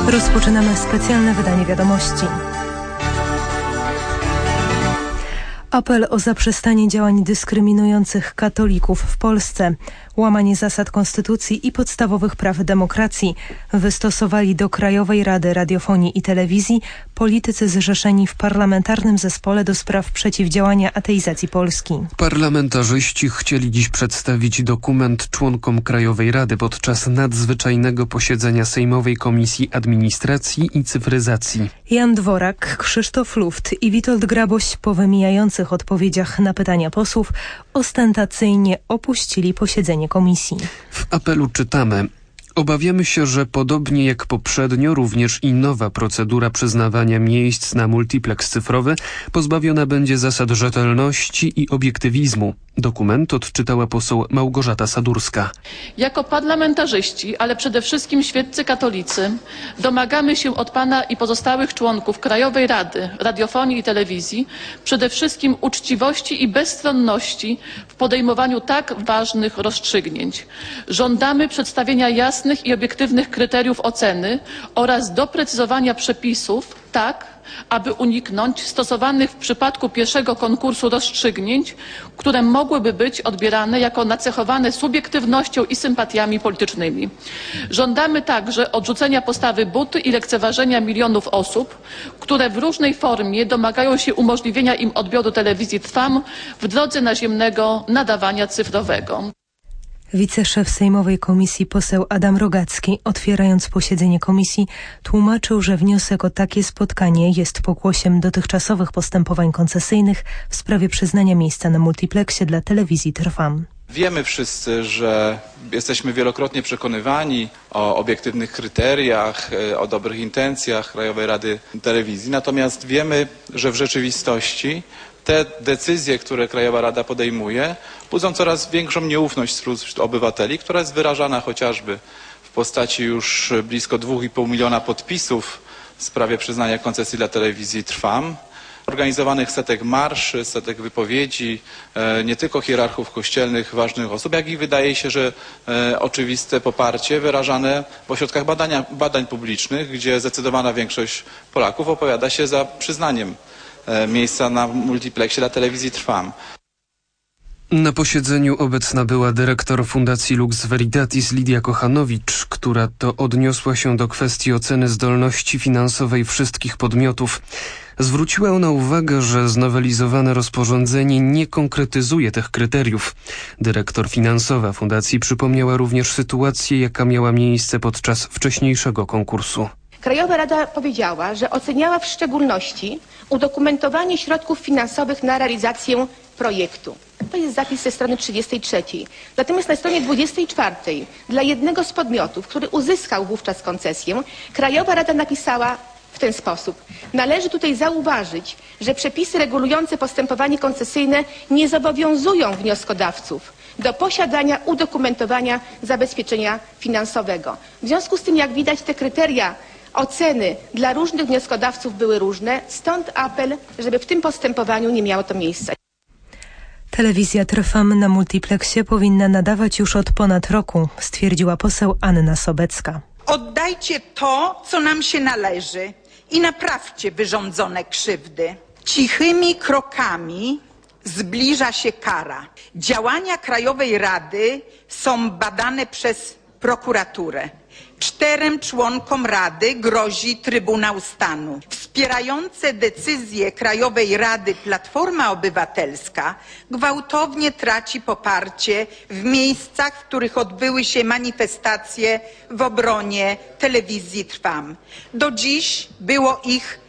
Rozpoczynamy specjalne wydanie wiadomości. Apel o zaprzestanie działań dyskryminujących katolików w Polsce. Łamanie zasad konstytucji i podstawowych praw demokracji wystosowali do Krajowej Rady Radiofonii i Telewizji politycy zrzeszeni w Parlamentarnym Zespole do spraw przeciwdziałania ateizacji Polski. Parlamentarzyści chcieli dziś przedstawić dokument członkom Krajowej Rady podczas nadzwyczajnego posiedzenia Sejmowej Komisji Administracji i Cyfryzacji. Jan Dworak, Krzysztof Luft i Witold Graboś po wymijających odpowiedziach na pytania posłów ostentacyjnie opuścili posiedzenie komisji. W apelu czytamy: obawiamy się, że podobnie jak poprzednio, również i nowa procedura przyznawania miejsc na multiplex cyfrowy pozbawiona będzie zasad rzetelności i obiektywizmu. Dokument odczytała poseł Małgorzata Sadurska. Jako parlamentarzyści, ale przede wszystkim świeccy katolicy, domagamy się od Pana i pozostałych członków Krajowej Rady Radiofonii i Telewizji przede wszystkim uczciwości i bezstronności w podejmowaniu tak ważnych rozstrzygnięć. Żądamy przedstawienia jasnych i obiektywnych kryteriów oceny oraz doprecyzowania przepisów tak, aby uniknąć stosowanych w przypadku pierwszego konkursu rozstrzygnięć, które mogłyby być odbierane jako nacechowane subiektywnością i sympatiami politycznymi. Żądamy także odrzucenia postawy buty i lekceważenia milionów osób, które w różnej formie domagają się umożliwienia im odbioru telewizji Trwam w drodze naziemnego nadawania cyfrowego. Wiceszef Sejmowej Komisji poseł Adam Rogacki, otwierając posiedzenie komisji, tłumaczył, że wniosek o takie spotkanie jest pokłosiem dotychczasowych postępowań koncesyjnych w sprawie przyznania miejsca na multiplexie dla telewizji Trwam. Wiemy wszyscy, że jesteśmy wielokrotnie przekonywani o obiektywnych kryteriach, o dobrych intencjach Krajowej Rady Telewizji, natomiast wiemy, że w rzeczywistości te decyzje, które Krajowa Rada podejmuje, budzą coraz większą nieufność wśród obywateli, która jest wyrażana chociażby w postaci już blisko 2,5 miliona podpisów w sprawie przyznania koncesji dla telewizji Trwam, organizowanych setek marszy, setek wypowiedzi, nie tylko hierarchów kościelnych, ważnych osób, jak i wydaje się, że oczywiste poparcie wyrażane w ośrodkach badań publicznych, gdzie zdecydowana większość Polaków opowiada się za przyznaniem miejsca na multiplexie dla telewizji Trwam. Na posiedzeniu obecna była dyrektor Fundacji Lux Veritatis Lidia Kochanowicz, która to odniosła się do kwestii oceny zdolności finansowej wszystkich podmiotów. Zwróciła ona uwagę, że znowelizowane rozporządzenie nie konkretyzuje tych kryteriów. Dyrektor finansowa fundacji przypomniała również sytuację, jaka miała miejsce podczas wcześniejszego konkursu. Krajowa Rada powiedziała, że oceniała w szczególności udokumentowanie środków finansowych na realizację projektu. To jest zapis ze strony 33. Natomiast na stronie 24 dla jednego z podmiotów, który uzyskał wówczas koncesję, Krajowa Rada napisała w ten sposób: należy tutaj zauważyć, że przepisy regulujące postępowanie koncesyjne nie zobowiązują wnioskodawców do posiadania udokumentowania zabezpieczenia finansowego. W związku z tym, jak widać, te kryteria oceny dla różnych wnioskodawców były różne, stąd apel, żeby w tym postępowaniu nie miało to miejsca. Telewizja Trwam na multiplexie powinna nadawać już od ponad roku, stwierdziła poseł Anna Sobecka. Oddajcie to, co nam się należy i naprawcie wyrządzone krzywdy. Cichymi krokami zbliża się kara. Działania Krajowej Rady są badane przez prokuraturę. 4 członkom Rady grozi Trybunał Stanu. Wspierające decyzje Krajowej Rady Platforma Obywatelska gwałtownie traci poparcie w miejscach, w których odbyły się manifestacje w obronie telewizji Trwam. Do dziś było ich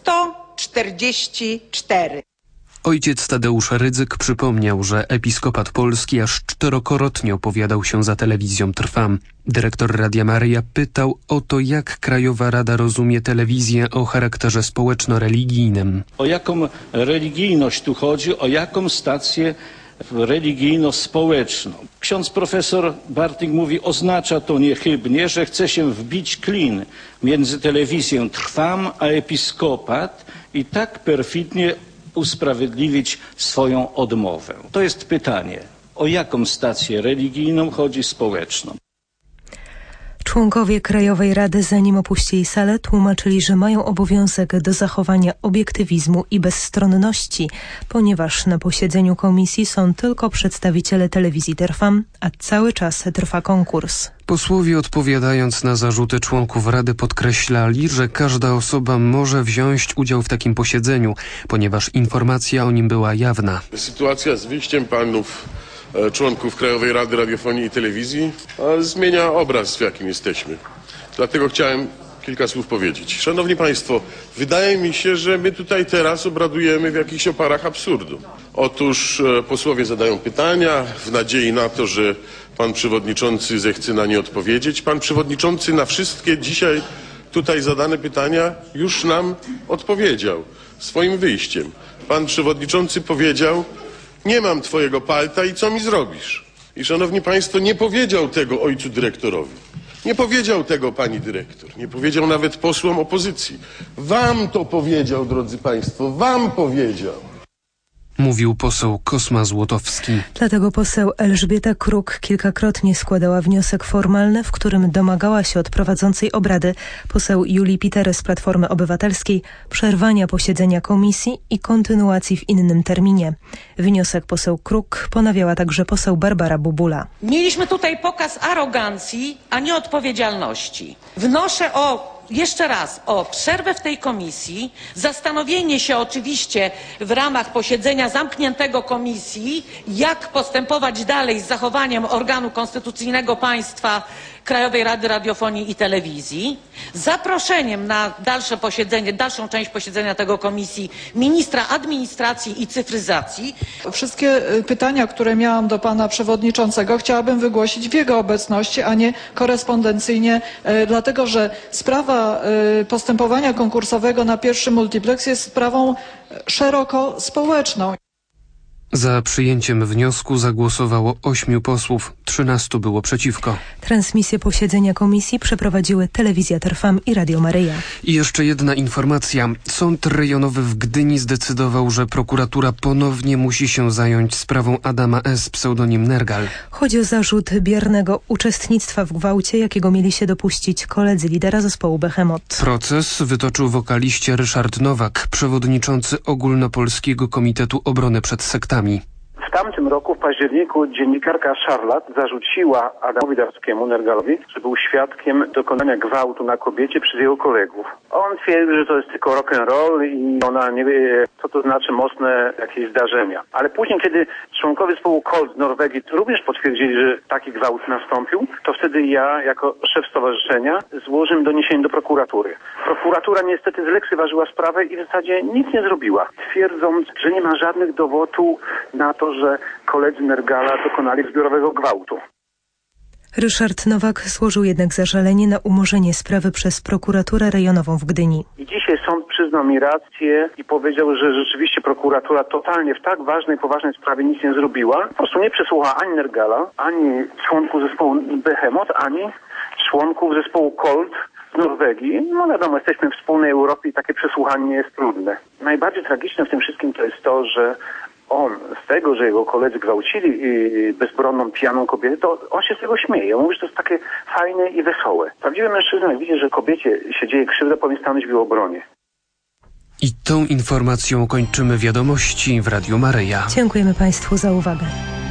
144. Ojciec Tadeusz Rydzyk przypomniał, że Episkopat Polski aż 4-krotnie opowiadał się za telewizją Trwam. Dyrektor Radia Maryja pytał o to, jak Krajowa Rada rozumie telewizję o charakterze społeczno-religijnym. O jaką religijność tu chodzi, o jaką stację religijno-społeczną. Ksiądz profesor Bartik mówi, oznacza to niechybnie, że chce się wbić klin między telewizją Trwam a Episkopat i tak perfidnie usprawiedliwić swoją odmowę. To jest pytanie, o jaką stację religijną chodzi społeczną. Członkowie Krajowej Rady, zanim opuścili salę, tłumaczyli, że mają obowiązek do zachowania obiektywizmu i bezstronności, ponieważ na posiedzeniu komisji są tylko przedstawiciele telewizji Trwam, a cały czas trwa konkurs. Posłowie, odpowiadając na zarzuty członków Rady, podkreślali, że każda osoba może wziąć udział w takim posiedzeniu, ponieważ informacja o nim była jawna. Sytuacja z wyjściem panów członków Krajowej Rady Radiofonii i Telewizji zmienia obraz, w jakim jesteśmy. Dlatego chciałem kilka słów powiedzieć. Szanowni Państwo, wydaje mi się, że my tutaj teraz obradujemy w jakichś oparach absurdu. Otóż posłowie zadają pytania w nadziei na to, że pan przewodniczący zechce na nie odpowiedzieć. Pan przewodniczący na wszystkie dzisiaj tutaj zadane pytania już nam odpowiedział swoim wyjściem. Pan przewodniczący powiedział: nie mam twojego palta i co mi zrobisz? I szanowni Państwo, nie powiedział tego ojcu dyrektorowi. Nie powiedział tego pani dyrektor. Nie powiedział nawet posłom opozycji. Wam to powiedział, drodzy Państwo, wam powiedział. Mówił poseł Kosma Złotowski. Dlatego poseł Elżbieta Kruk kilkakrotnie składała wniosek formalny, w którym domagała się od prowadzącej obrady poseł Julii Pitery z Platformy Obywatelskiej przerwania posiedzenia komisji i kontynuacji w innym terminie. Wniosek poseł Kruk ponawiała także poseł Barbara Bubula. Mieliśmy tutaj pokaz arogancji, a nie odpowiedzialności. Wnoszę jeszcze raz o przerwę w tej komisji, zastanowienie się oczywiście w ramach posiedzenia zamkniętego komisji, jak postępować dalej z zachowaniem organu konstytucyjnego państwa Krajowej Rady Radiofonii i Telewizji, zaproszeniem na dalsze posiedzenie, dalszą część posiedzenia tego komisji ministra administracji i cyfryzacji. Wszystkie pytania, które miałam do pana przewodniczącego, chciałabym wygłosić w jego obecności, a nie korespondencyjnie, dlatego że sprawa postępowania konkursowego na pierwszy multiplex jest sprawą szeroko społeczną. Za przyjęciem wniosku zagłosowało 8 posłów, 13 było przeciwko. Transmisję posiedzenia komisji przeprowadziły Telewizja Trwam i Radio Maryja. I jeszcze jedna informacja. Sąd rejonowy w Gdyni zdecydował, że prokuratura ponownie musi się zająć sprawą Adama S., pseudonim Nergal. Chodzi o zarzut biernego uczestnictwa w gwałcie, jakiego mieli się dopuścić koledzy lidera zespołu Behemoth. Proces wytoczył wokaliście Ryszard Nowak, przewodniczący Ogólnopolskiego Komitetu Obrony przed Sektami. W tamtym roku, w październiku, dziennikarka Szarlat zarzuciła Adamowi Darskiemu, Nergalowi, że był świadkiem dokonania gwałtu na kobiecie przez jego kolegów. On twierdził, że to jest tylko rock'n'roll i ona nie wie, co to znaczy mocne jakieś zdarzenia. Ale później, kiedy członkowie zespołu KOLT z Norwegii również potwierdzili, że taki gwałt nastąpił, to wtedy ja, jako szef stowarzyszenia, złożyłem doniesienie do prokuratury. Prokuratura niestety zlekceważyła sprawę i w zasadzie nic nie zrobiła, twierdząc, że nie ma żadnych dowodów na to, że koledzy Nergala dokonali zbiorowego gwałtu. Ryszard Nowak złożył jednak zażalenie na umorzenie sprawy przez prokuraturę rejonową w Gdyni. I dzisiaj sąd przyznał mi rację i powiedział, że rzeczywiście prokuratura totalnie w tak ważnej, poważnej sprawie nic nie zrobiła. Po prostu nie przesłuchała ani Nergala, ani członków zespołu Behemoth, ani członków zespołu KOLT z Norwegii. No wiadomo, jesteśmy w wspólnej Europie i takie przesłuchanie nie jest trudne. Najbardziej tragiczne w tym wszystkim to jest to, że on z tego, że jego koledzy gwałcili bezbronną, pijaną kobietę, to on się z tego śmieje. On mówi, że to jest takie fajne i wesołe. Prawdziwy mężczyzna, jak widzi, że kobiecie się dzieje krzywda, powinien stanąć w jej obronie. I tą informacją kończymy wiadomości w Radiu Maryja. Dziękujemy Państwu za uwagę.